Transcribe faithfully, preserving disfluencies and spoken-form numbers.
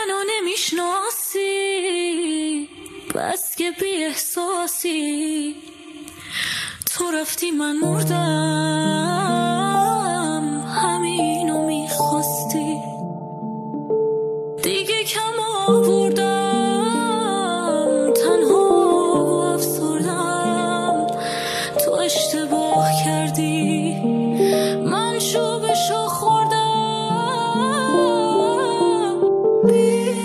منو نمیشناسی، بس که بی احساسی. تو رفتی من مردم، همینو میخواستی. دیگه کم آوردم، تنها و افسردم. تو اشتباه کردی، من شوبشو خوردم.